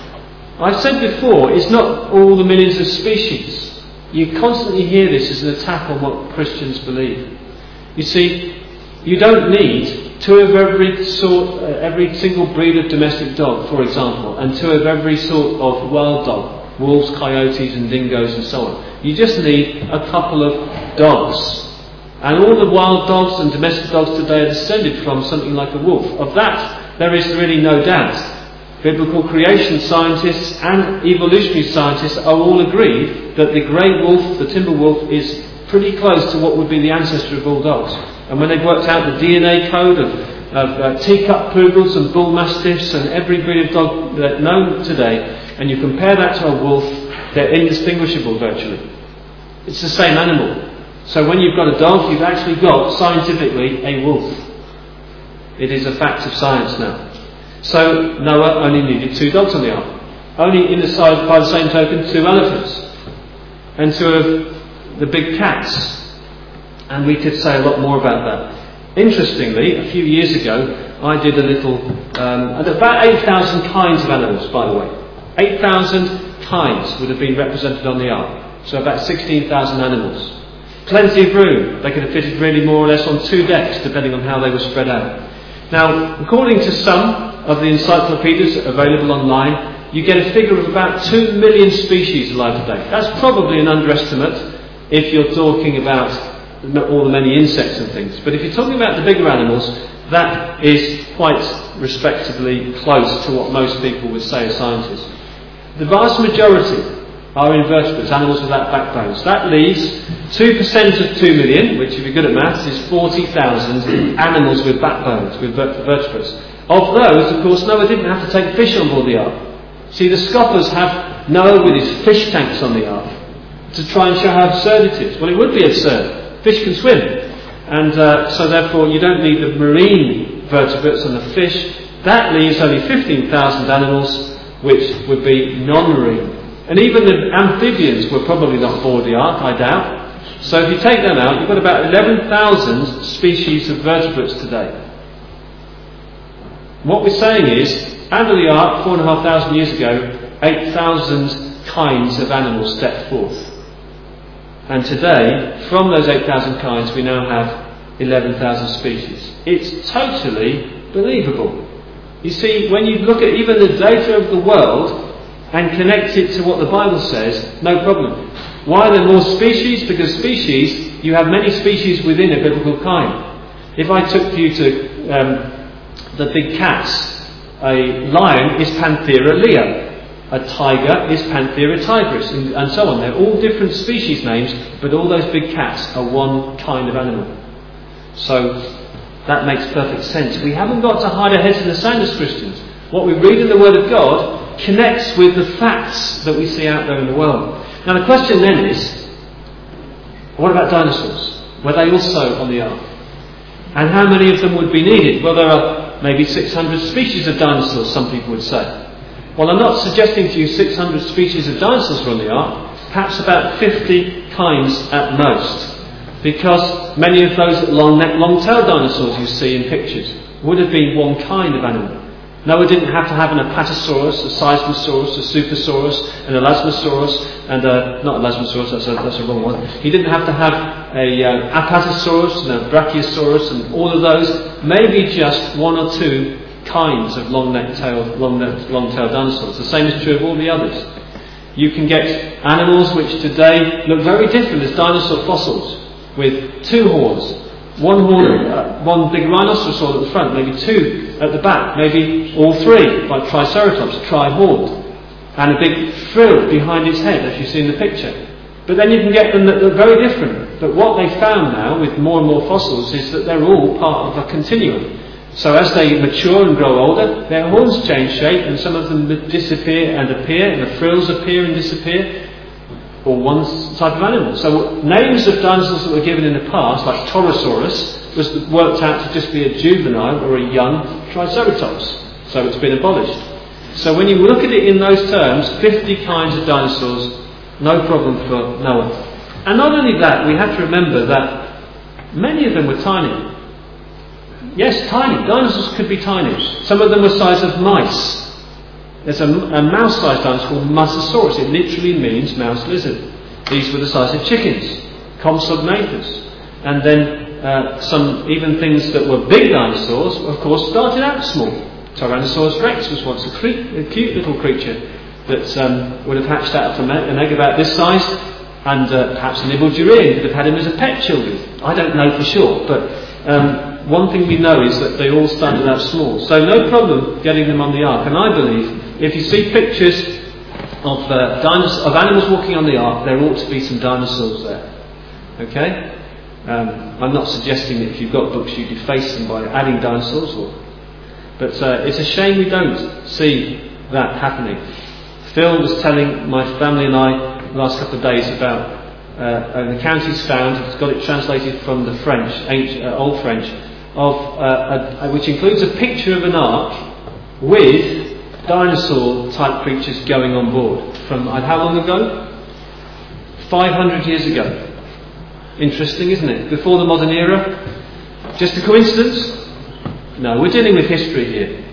I've said before, it's not all the millions of species. You constantly hear this as an attack on what Christians believe. You see, you don't need two of every sort, uh, every single breed of domestic dog, for example, and two of every sort of wild dog, wolves, coyotes and dingoes and so on. You just need a couple of dogs. And all the wild dogs and domestic dogs today are descended from something like a wolf. Of that, there is really no doubt. Biblical creation scientists and evolutionary scientists are all agreed that the grey wolf, the timber wolf, is pretty close to what would be the ancestor of all dogs. And when they've worked out the D N A code of, of uh, teacup poodles and bull mastiffs and every breed of dog uh, known today, and you compare that to a wolf, they're indistinguishable virtually. It's the same animal. So when you've got a dog, you've actually got, scientifically, a wolf. It is a fact of science now. So Noah only needed two dogs on the ark. Only in the side, by the same token, two elephants. And two of the big cats. And we could say a lot more about that. Interestingly, a few years ago, I did a little, um, about eight thousand kinds of animals, by the way. eight thousand kinds would have been represented on the ark. So about sixteen thousand animals. Plenty of room. They could have fitted really more or less on two decks, depending on how they were spread out. Now, according to some of the encyclopedias available online, you get a figure of about two million species alive today. That's probably an underestimate if you're talking about all the many insects and things. But if you're talking about the bigger animals, that is quite respectably close to what most people would say as scientists. The vast majority are invertebrates, animals without backbones. That leaves two percent of two million, which if you're good at maths is forty thousand animals with backbones, with vertebrates. Of those, of course, Noah didn't have to take fish on board the ark. See, the scoffers have Noah with his fish tanks on the ark to try and show how absurd it is. Well, it would be absurd. Fish can swim. And uh, so therefore you don't need the marine vertebrates and the fish. That leaves only fifteen thousand animals, which would be non-marine. And even the amphibians were probably not aboard the ark, I doubt. So if you take them out, you've got about eleven thousand species of vertebrates today. What we're saying is, out of the ark, four and a half thousand years ago, eight thousand kinds of animals stepped forth. And today, from those eight thousand kinds, we now have eleven thousand species. It's totally believable. You see, when you look at even the data of the world and connect it to what the Bible says, no problem. Why are there more species? Because species, you have many species within a biblical kind. If I took you to um, the big cats, a lion is Panthera leo, a tiger is Panthera tigris, and, and so on. They're all different species names, but all those big cats are one kind of animal. So that makes perfect sense. We haven't got to hide our heads in the sand as Christians. What we read in the Word of God connects with the facts that we see out there in the world. Now the question then is, what about dinosaurs? Were they also on the ark? And how many of them would be needed? Well, there are maybe six hundred species of dinosaurs, some people would say. Well, I'm not suggesting to you six hundred species of dinosaurs were on the ark, perhaps about fifty kinds at most, because many of those long-necked, long-tailed dinosaurs you see in pictures would have been one kind of animal. Noah didn't have to have an Apatosaurus, a Seismosaurus, a Supersaurus, an Elasmosaurus, and a, not Elasmosaurus, that's a, that's a wrong one. He didn't have to have a uh, Apatosaurus and a Brachiosaurus and all of those. Maybe just one or two kinds of long-necked tailed, long-necked, long-tailed dinosaurs. The same is true of all the others. You can get animals which today look very different as dinosaur fossils, with two horns. One horn, uh, one big rhinoceros horn at the front, maybe two at the back, maybe all three, like Triceratops, tri-horned, and a big frill behind its head, as you see in the picture. But then you can get them that look very different. But what they found now, with more and more fossils, is that they're all part of a continuum. So as they mature and grow older, their horns change shape, and some of them disappear and appear, and the frills appear and disappear, or one type of animal. So names of dinosaurs that were given in the past, like Torosaurus, was worked out to just be a juvenile or a young Triceratops. So it's been abolished. So when you look at it in those terms, fifty kinds of dinosaurs, no problem for Noah. And not only that, we have to remember that many of them were tiny. Yes, tiny. Dinosaurs could be tiny. Some of them were the size of mice. There's a, a mouse-sized dinosaur called Mosasaurus. It literally means mouse lizard. These were the size of chickens, Compsognathus. And then uh, some even things that were big dinosaurs, of course, started out small. Tyrannosaurus rex was once a, cre- a cute little creature that um, would have hatched out from an egg about this size, and uh, perhaps nibbled you in, could have had him as a pet children. I don't know for sure, but um, one thing we know is that they all started out small. So no problem getting them on the ark. And I believe if you see pictures of, uh, dinos- of animals walking on the ark, there ought to be some dinosaurs there. Okay? Um, I'm not suggesting that if you've got books you deface them by adding dinosaurs, or, but uh, it's a shame we don't see that happening. Phil was telling my family and I the last couple of days about uh, an account he's found. He's got it translated from the French, ancient, uh, Old French, of uh, a, a, which includes a picture of an ark with dinosaur-type creatures going on board. From uh, how long ago? five hundred years ago. Interesting, isn't it? Before the modern era. Just a coincidence? No, we're dealing with history here.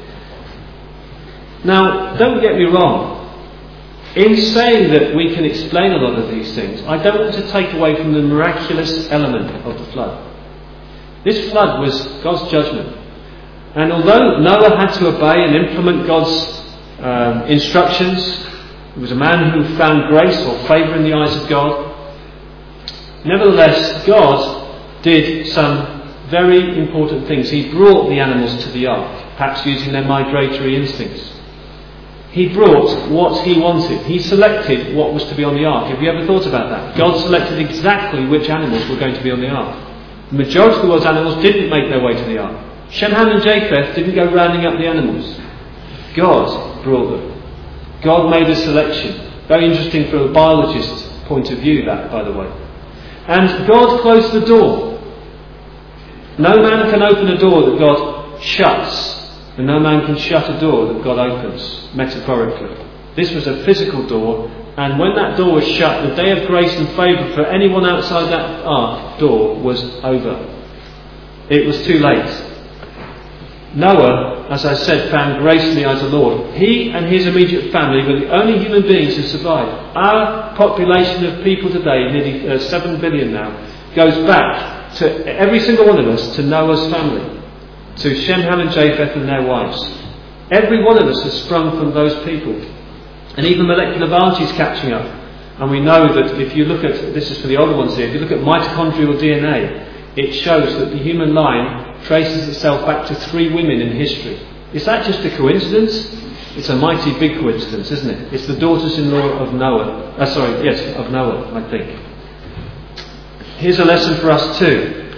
Now, don't get me wrong. In saying that we can explain a lot of these things, I don't want to take away from the miraculous element of the flood. This flood was God's judgment. And although Noah had to obey and implement God's um, instructions, he was a man who found grace or favour in the eyes of God. Nevertheless, God did some very important things. He brought the animals to the ark, perhaps using their migratory instincts. He brought what he wanted. He selected what was to be on the ark. Have you ever thought about that? God selected exactly which animals were going to be on the ark. The majority of the world's animals didn't make their way to the ark. Shem, Ham and Japheth didn't go rounding up the animals. God brought them. God made a selection. Very interesting from a biologist's point of view, that, by the way. And God closed the door. No man can open a door that God shuts. And no man can shut a door that God opens, metaphorically. This was a physical door, and when that door was shut, the day of grace and favour for anyone outside that ark door was over. It was too late. Noah, as I said, found grace in the eyes of the Lord. He and his immediate family were the only human beings who survived. Our population of people today, nearly uh, seven billion now, goes back to every single one of us to Noah's family. To Shem, Ham and Japheth and their wives. Every one of us has sprung from those people. And even molecular biology is catching up. And we know that if you look at, this is for the older ones here, if you look at mitochondrial D N A, it shows that the human line traces itself back to three women in history. Is that just a coincidence? It's a mighty big coincidence, isn't it? It's the daughters-in-law of Noah. Uh, sorry, yes, of Noah, I think. Here's a lesson for us too.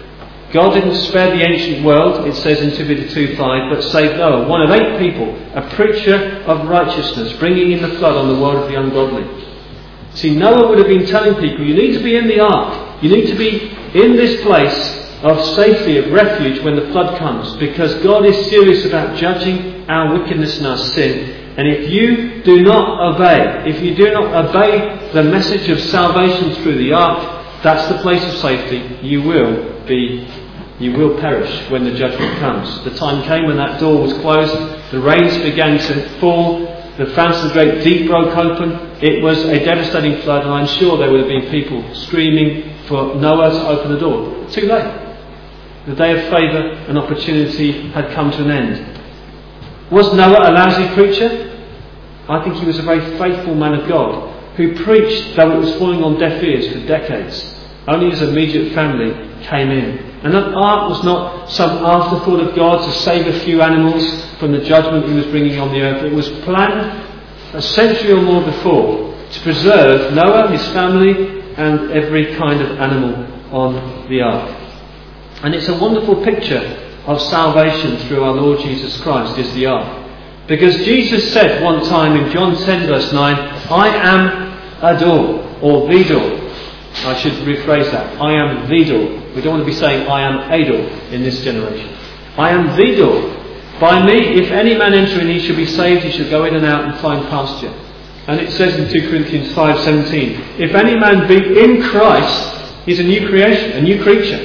God didn't spare the ancient world, it says in two Peter two five, but saved Noah, one of eight people, a preacher of righteousness, bringing in the flood on the world of the ungodly. See, Noah would have been telling people, you need to be in the ark. You need to be in this place of safety, of refuge when the flood comes, because God is serious about judging our wickedness and our sin. And if you do not obey, if you do not obey the message of salvation through the ark, that's the place of safety. You will be, you will perish when the judgment comes. The time came when that door was closed, the rains began to fall, the fountains of the great deep broke open. It was a devastating flood, and I'm sure there would have been people screaming for Noah to open the door. Too late. The day of favour and opportunity had come to an end. Was Noah a lousy preacher? I think he was a very faithful man of God who preached though it was falling on deaf ears for decades. Only his immediate family came in. And that ark was not some afterthought of God to save a few animals from the judgment he was bringing on the earth. It was planned a century or more before to preserve Noah, his family, and every kind of animal on the ark. And it's a wonderful picture of salvation through our Lord Jesus Christ, is the ark. Because Jesus said one time in John ten verse nine, I am a door, or the door. I should rephrase that. I am the door. We don't want to be saying I am a door in this generation. I am the door. By me, if any man enter in, he shall be saved, he shall go in and out and find pasture. And it says in two Corinthians five seventeen, if any man be in Christ, he's a new creation, a new creature.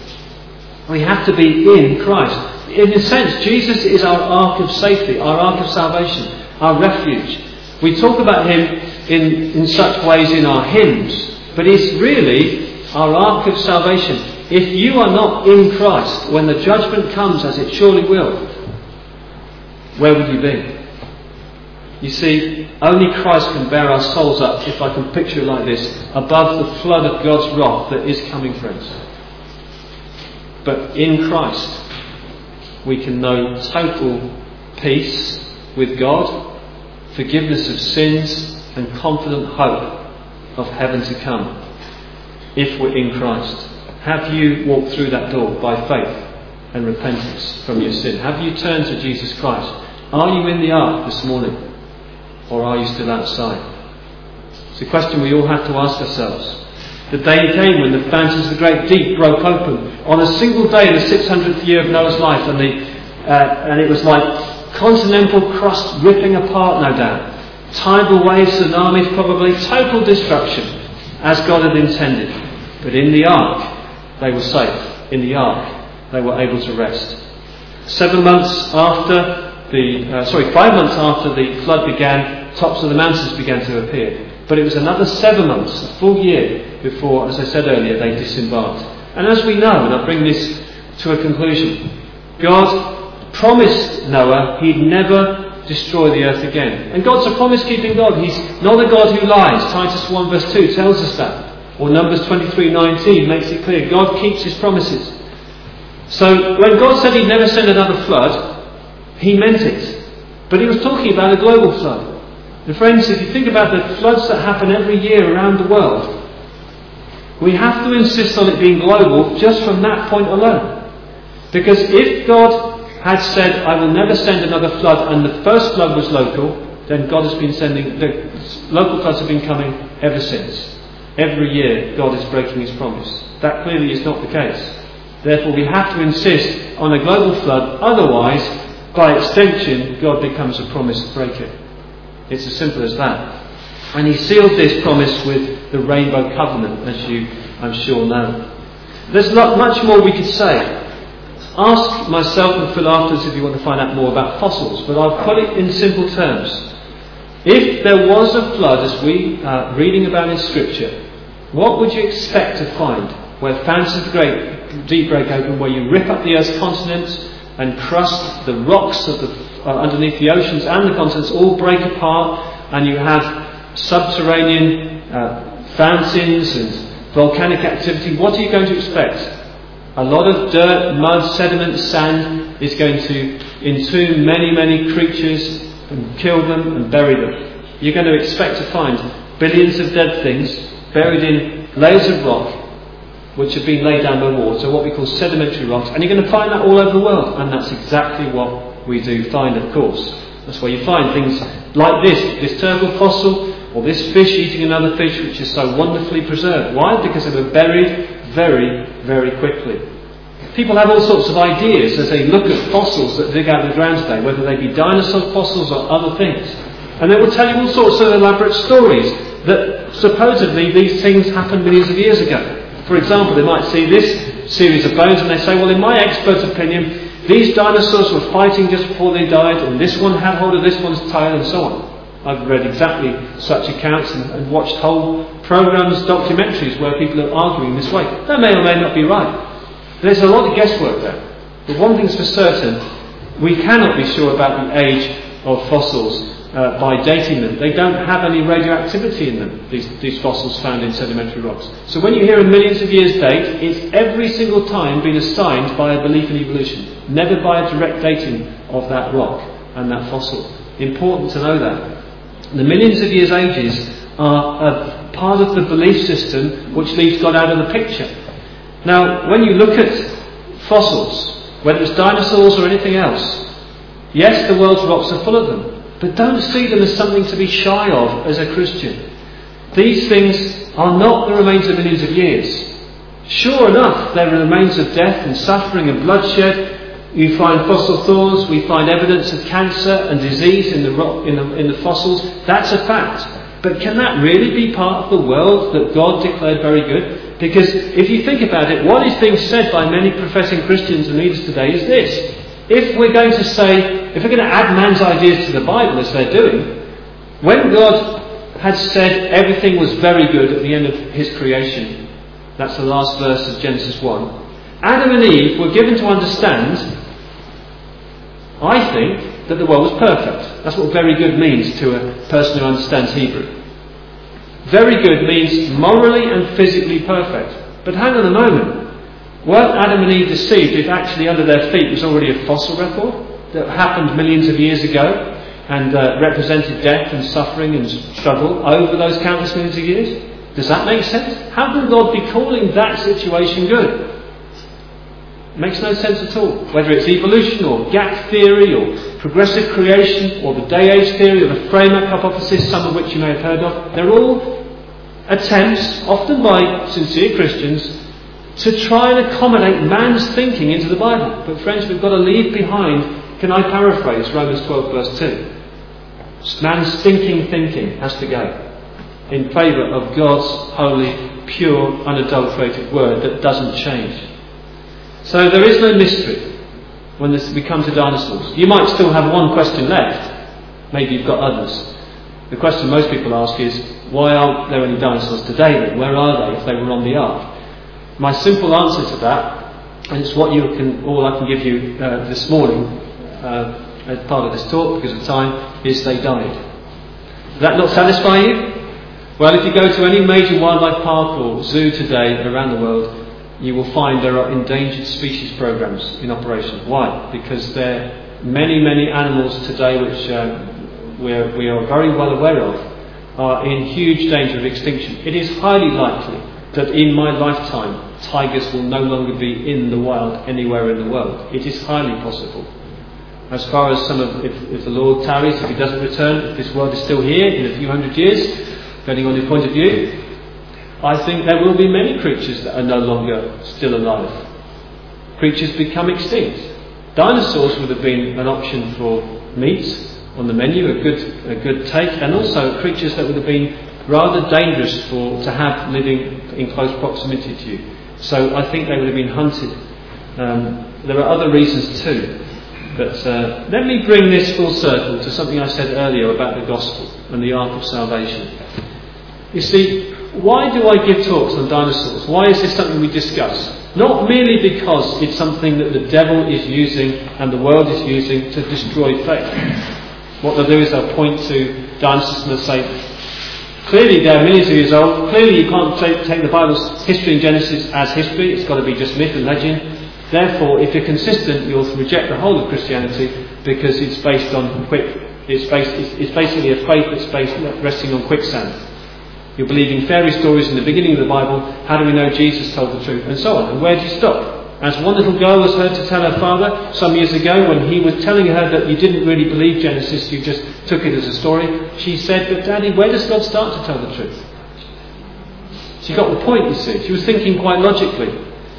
We have to be in Christ. In a sense, Jesus is our ark of safety, our ark of salvation, our refuge. We talk about him in, in such ways in our hymns, but he's really our ark of salvation. If you are not in Christ, when the judgment comes, as it surely will, where would you be? You see, only Christ can bear our souls up, if I can picture it like this, above the flood of God's wrath that is coming, friends. But in Christ, we can know total peace with God, forgiveness of sins, and confident hope of heaven to come, if we're in Christ. Have you walked through that door by faith and repentance from your sin? Have you turned to Jesus Christ? Are you in the ark this morning? Or are you still outside? It's a question we all have to ask ourselves. The day came when the fountains of the great deep broke open on a single day in the six hundredth year of Noah's life, and, the, uh, and it was like continental crust ripping apart, no doubt. Tidal waves, tsunamis, probably total destruction, as God had intended. But in the ark, they were safe. In the ark, they were able to rest. Seven months after the, uh, sorry, five months after the flood began, tops of the mountains began to appear. But it was another seven months, a full year, before, as I said earlier, they disembarked. And as we know, and I'll bring this to a conclusion, God promised Noah he'd never destroy the earth again. And God's a promise-keeping God. He's not a God who lies. Titus one verse two tells us that. Or Numbers twenty-three nineteen makes it clear. God keeps his promises. So when God said he'd never send another flood, he meant it. But he was talking about a global flood. And friends, if you think about the floods that happen every year around the world, we have to insist on it being global just from that point alone. Because if God had said, I will never send another flood, and the first flood was local, then God has been sending, the local floods have been coming ever since. Every year God is breaking his promise. That clearly is not the case. Therefore we have to insist on a global flood, otherwise, by extension, God becomes a promise breaker. It's as simple as that. And he sealed this promise with the Rainbow Covenant, as you, I'm sure, know. There's not much more we could say. Ask myself and Phil afterwards if you want to find out more about fossils, but I'll put it in simple terms. If there was a flood, as we are reading about in Scripture, what would you expect to find? Where fountains of the great deep break open, where you rip up the Earth's continents and crust, the rocks of the, uh, underneath the oceans and the continents all break apart, and you have subterranean uh, fountains and volcanic activity. What are you going to expect? A lot of dirt, mud, sediment, sand is going to entomb many, many creatures and kill them and bury them. You're going to expect to find billions of dead things buried in layers of rock, which have been laid down by water, what we call sedimentary rocks, and you're going to find that all over the world, and that's exactly what we do find, of course. That's where you find things like this, this turtle fossil, or this fish eating another fish, which is so wonderfully preserved. Why? Because they were buried very, very quickly. People have all sorts of ideas as they look at fossils that dig out of the ground today, whether they be dinosaur fossils or other things. And they will tell you all sorts of elaborate stories that supposedly these things happened millions of years ago. For example, they might see this series of bones and they say, well, in my expert opinion, these dinosaurs were fighting just before they died, and this one had hold of this one's tail, and so on. I've read exactly such accounts and, and watched whole programs, documentaries where people are arguing this way. That may or may not be right. There's a lot of guesswork there. But one thing's for certain, we cannot be sure about the age of fossils uh, by dating them. They don't have any radioactivity in them, these, these fossils found in sedimentary rocks. So when you hear a millions of years date, it's every single time been assigned by a belief in evolution, never by a direct dating of that rock and that fossil. Important to know that. The millions of years ages are a part of the belief system which leaves God out of the picture. Now, when you look at fossils, whether it's dinosaurs or anything else, yes, the world's rocks are full of them, but don't see them as something to be shy of as a Christian. These things are not the remains of millions of years. Sure enough, they're the remains of death and suffering and bloodshed. You find fossil thorns, we find evidence of cancer and disease in the, rock, in the, in the fossils. That's a fact. But can that really be part of the world that God declared very good? Because if you think about it, what is being said by many professing Christians and leaders today is this. If we're going to say, if we're going to add man's ideas to the Bible as they're doing, when God had said everything was very good at the end of his creation, that's the last verse of Genesis one, Adam and Eve were given to understand, I think, that the world was perfect. That's what very good means to a person who understands Hebrew. Very good means morally and physically perfect. But hang on a moment. Weren't Adam and Eve deceived if actually under their feet was already a fossil record that happened millions of years ago and uh, represented death and suffering and struggle over those countless millions of years? Does that make sense? How can God be calling that situation good? It makes no sense at all. Whether it's evolution or gap theory or progressive creation or the day-age theory or the Fermat hypothesis, some of which you may have heard of, they're all attempts, often by sincere Christians, to try and accommodate man's thinking into the Bible. But friends, we've got to leave behind, can I paraphrase Romans twelve verse two? Man's stinking thinking has to go in favour of God's holy, pure, unadulterated word that doesn't change. So there is no mystery when this, we come to dinosaurs. You might still have one question left. Maybe you've got others. The question most people ask is, why aren't there any dinosaurs today then? Where are they if they were on the ark? My simple answer to that, and it's what you can, all I can give you uh, this morning uh, as part of this talk because of time, is they died. Does that not satisfy you? Well, if you go to any major wildlife park or zoo today around the world, you will find there are endangered species programs in operation. Why? Because there are many, many animals today which uh, we're, we are very well aware of are in huge danger of extinction. It is highly likely that in my lifetime tigers will no longer be in the wild anywhere in the world. It is highly possible. As far as some of, if, if the Lord tarries, if he doesn't return, if this world is still here in a few hundred years, depending on your point of view, I think there will be many creatures that are no longer still alive. Creatures become extinct. Dinosaurs would have been an option for meat on the menu, a good a good take, and also creatures that would have been rather dangerous for to have living in close proximity to you. So I think they would have been hunted. Um, there are other reasons too. But uh, let me bring this full circle to something I said earlier about the gospel and the ark of salvation. You see, why do I give talks on dinosaurs? Why is this something we discuss? Not merely because it's something that the devil is using and the world is using to destroy faith. What they'll do is they'll point to dinosaurs and they'll say, clearly they're millions of years old. Clearly you can't take, take the Bible's history in Genesis as history. It's got to be just myth and legend. Therefore, if you're consistent, you'll reject the whole of Christianity because it's based on quick. It's based. It's, it's basically a faith that's based resting on quicksand. You're believing fairy stories in the beginning of the Bible. How do we know Jesus told the truth? And so on. And where do you stop? As one little girl was heard to tell her father some years ago when he was telling her that you didn't really believe Genesis, you just took it as a story, she said, but Daddy, where does God start to tell the truth? She got the point, you see. She was thinking quite logically.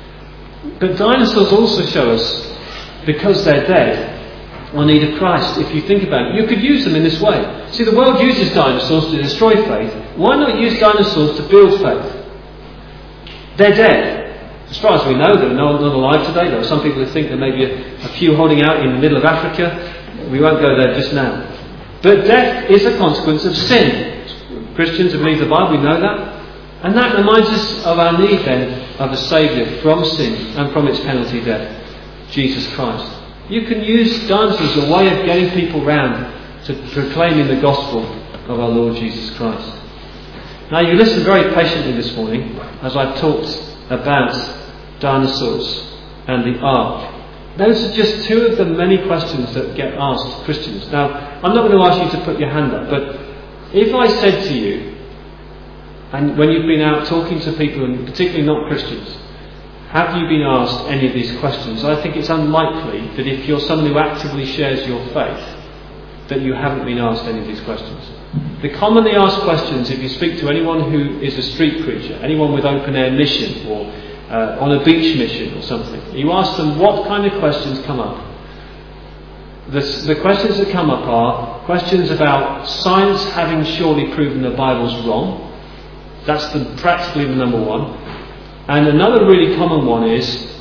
But dinosaurs also show us, because they're dead, our need of Christ. If you think about it, you could use them in this way. See, the world uses dinosaurs to destroy faith. Why not use dinosaurs to build faith? They're dead. As far as we know, they're not alive today. There are some people who think there may be a, a few holding out in the middle of Africa. We won't go there just now. But death is a consequence of sin. Christians who believe the Bible, we know that. And that reminds us of our need then of a Saviour from sin and from its penalty, death, Jesus Christ. You can use dinosaurs as a way of getting people round to proclaiming the gospel of our Lord Jesus Christ. Now you listen very patiently this morning as I've talked about dinosaurs and the ark. Those are just two of the many questions that get asked Christians. Now, I'm not going to ask you to put your hand up, but if I said to you, and when you've been out talking to people, and particularly not Christians, have you been asked any of these questions? I think it's unlikely that if you're someone who actively shares your faith, that you haven't been asked any of these questions. The commonly asked questions, if you speak to anyone who is a street preacher, anyone with open air mission or uh, on a beach mission or something, you ask them what kind of questions come up. The, the questions that come up are questions about science having surely proven the Bible's wrong. That's the, practically the number one. And another really common one is,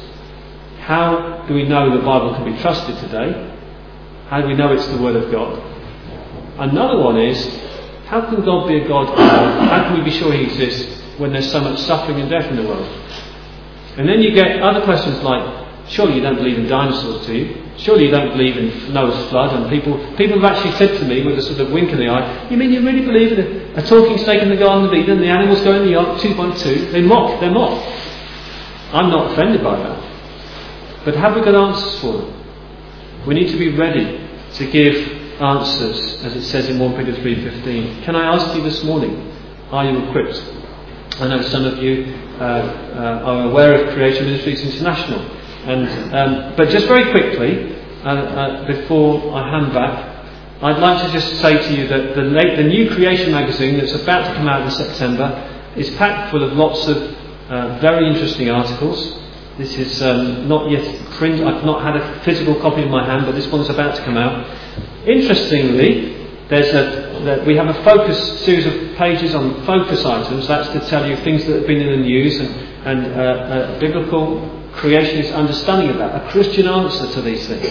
how do we know the Bible can be trusted today? How do we know it's the Word of God? Another one is, how can God be a God? How can we be sure He exists when there's so much suffering and death in the world? And then you get other questions like, surely you don't believe in dinosaurs, do you? Surely you don't believe in Noah's flood? And people people have actually said to me with a sort of wink in the eye, you mean you really believe in a, a talking snake in the Garden of Eden, the animals go in the ark two by two? They mock, they're mocked. I'm not offended by that. But have we got answers for them? We need to be ready to give answers, as it says in First Peter three fifteen. Can I ask you this morning, are you equipped? I know some of you uh, uh, are aware of Creation Ministries International. And, um, but just very quickly, uh, uh, before I hand back, I'd like to just say to you that the, late, the new Creation magazine that's about to come out in September is packed full of lots of uh, very interesting articles. This is um, not yet print. I've not had a physical copy in my hand, but this one's about to come out. Interestingly, there's a, that we have a focus series of pages on focus items. That's to tell you things that have been in the news and, and uh, a biblical creationist understanding of that, a Christian answer to these things.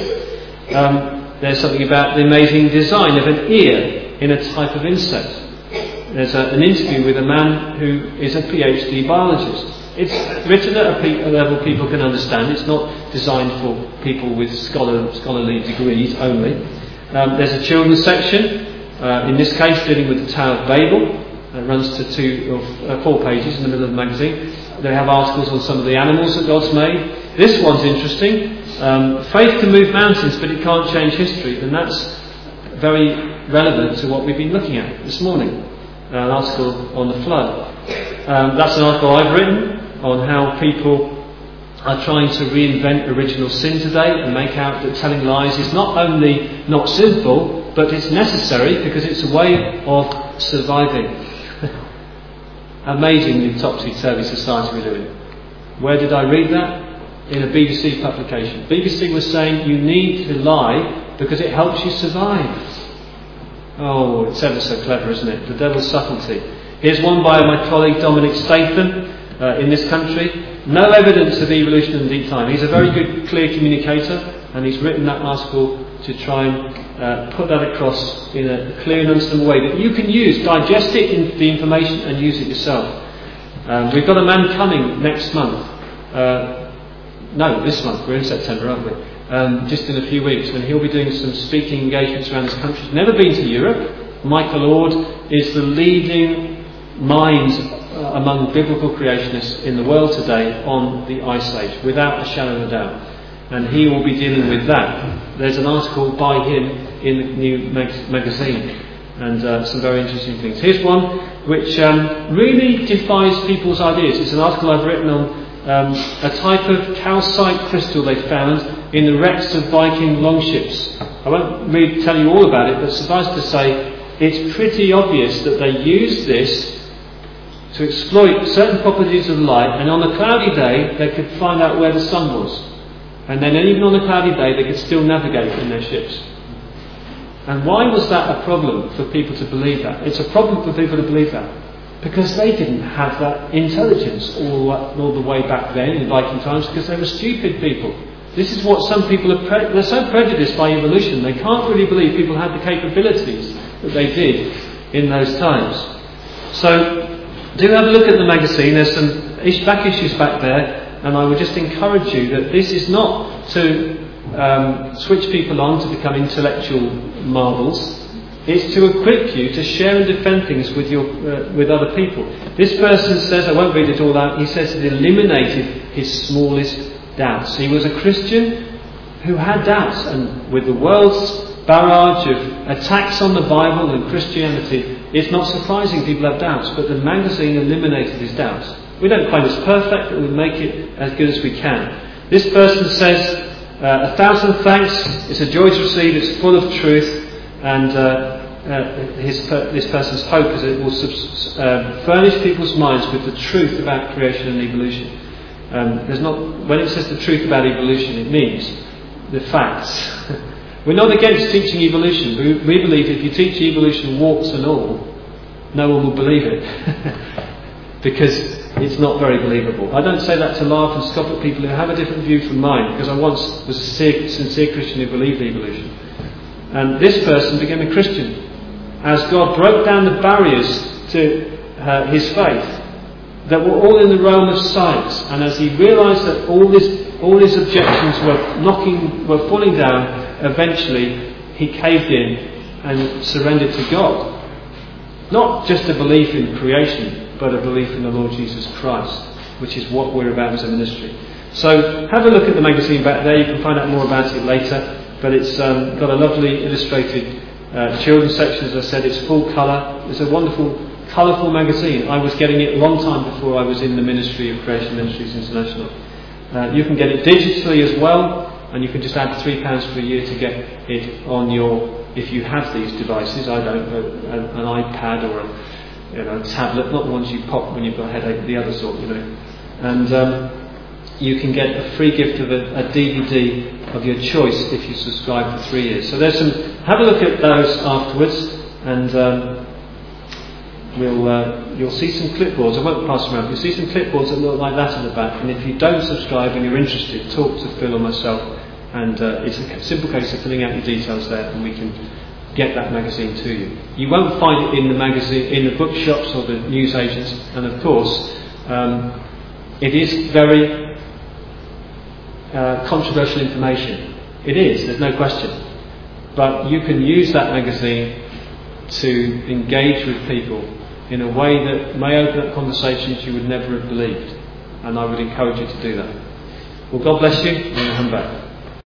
Um, there's something about the amazing design of an ear in a type of insect. There's a, an interview with a man who is a PhD biologist. It's written at a, pe- a level people can understand. It's not designed for people with scholar, scholarly degrees only. Um, there's a children's section, uh, in this case dealing with the Tower of Babel. It runs to two or uh, four pages in the middle of the magazine. They have articles on some of the animals that God's made. This one's interesting. Um, faith can move mountains, but it can't change history. And that's very relevant to what we've been looking at this morning. Uh, an article on the flood. Um, that's an article I've written on how people are trying to reinvent original sin today and make out that telling lies is not only not sinful, but it's necessary because it's a way of surviving. Amazingly topsy-turvy society we live in. Where did I read that? In a B B C publication. B B C was saying you need to lie because it helps you survive. Oh, it's ever so clever, isn't it? The devil's subtlety. Here's one by my colleague Dominic Statham uh, in this country. No evidence of evolution in deep time. He's a very good, clear communicator, and he's written that article to try and uh, put that across in a clear and understandable way that you can use, digest it in the information and use it yourself. Um, we've got a man coming next month. Uh, no, this month. We're in September, aren't we? Um, just in a few weeks, when he'll be doing some speaking engagements around this country. He's never been to Europe. Michael Ord is the leading mind uh, among biblical creationists in the world today on the Ice Age, without a shadow of a doubt. And he will be dealing with that. There's an article by him in the new mag- magazine. and uh, some very interesting things. Here's one which um, really defies people's ideas. It's an article I've written on um, a type of calcite crystal they found in the wrecks of Viking longships. I won't really tell you all about it, but suffice to say, it's pretty obvious that they used this to exploit certain properties of light, and on a cloudy day they could find out where the sun was. And then even on a cloudy day they could still navigate in their ships. And why was that a problem for people to believe that? It's a problem for people to believe that because they didn't have that intelligence all, all the way back then in Viking times, because they were stupid people. This is what some people are, pre- they're so prejudiced by evolution, they can't really believe people had the capabilities that they did in those times. So do have a look at the magazine. There's some back issues back there, and I would just encourage you that this is not to um, switch people on to become intellectual marvels. It's to equip you to share and defend things with your uh, with other people. This person says, I won't read it all out, he says it eliminated his smallest doubts. He was a Christian who had doubts, and with the world's barrage of attacks on the Bible and Christianity, it's not surprising people have doubts, but the magazine eliminated his doubts. We don't claim it's perfect, but we make it as good as we can. This person says, uh, a thousand thanks, it's a joy to receive, it's full of truth, and uh, uh, his, this person's hope is that it will subs- uh, furnish people's minds with the truth about creation and evolution. Um, there's not, when it says the truth about evolution, it means the facts. We're not against teaching evolution. We, we believe if you teach evolution warts and all, no one will believe it because it's not very believable. I don't say that to laugh and scoff at people who have a different view from mine, because I once was a sincere, sincere Christian who believed evolution. And this person became a Christian as God broke down the barriers to uh, his faith that were all in the realm of science, and as he realised that all this, all his objections were knocking, were falling down, eventually he caved in and surrendered to God. Not just a belief in creation, but a belief in the Lord Jesus Christ, which is what we're about as a ministry. So have a look at the magazine back there. You can find out more about it later. But it's um, got a lovely illustrated uh, children's section. As I said, it's full colour. It's a wonderful, colourful magazine. I was getting it a long time before I was in the ministry of Creation Ministries International. Uh, you can get it digitally as well, and you can just add three pounds per year to get it on your, if you have these devices, I don't know, an, an iPad or a, you know, a tablet, not the ones you pop when you've got a headache, the other sort, you know. And um, you can get a free gift of a, a D V D of your choice if you subscribe for three years. So there's some, have a look at those afterwards, and um, we'll uh, you'll see some clipboards. I won't pass them around. You'll see some clipboards that look like that in the back. And if you don't subscribe and you're interested, talk to Phil or myself. And uh, it's a simple case of filling out your details there, and we can get that magazine to you. You won't find it in the magazine, in the bookshops or the newsagents. And of course, um, it is very uh, controversial information. It is. There's no question. But you can use that magazine to engage with people in a way that may open up conversations you would never have believed. And I would encourage you to do that. Well, God bless you, and we'll come back.